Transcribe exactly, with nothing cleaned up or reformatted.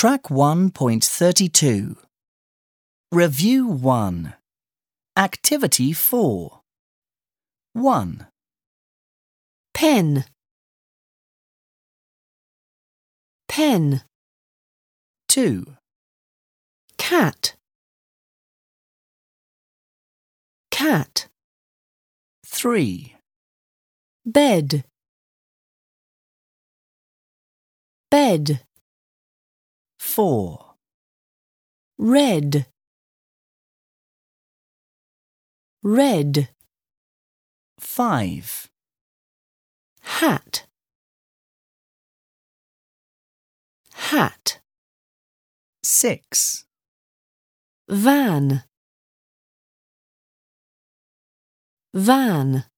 Track one point thirty-two. Review one. Activity four. one. Pen. Pen. two. Cat. Cat. three. Bed. Bed. four. Red. Red. five. Hat. Hat. six. Van. Van.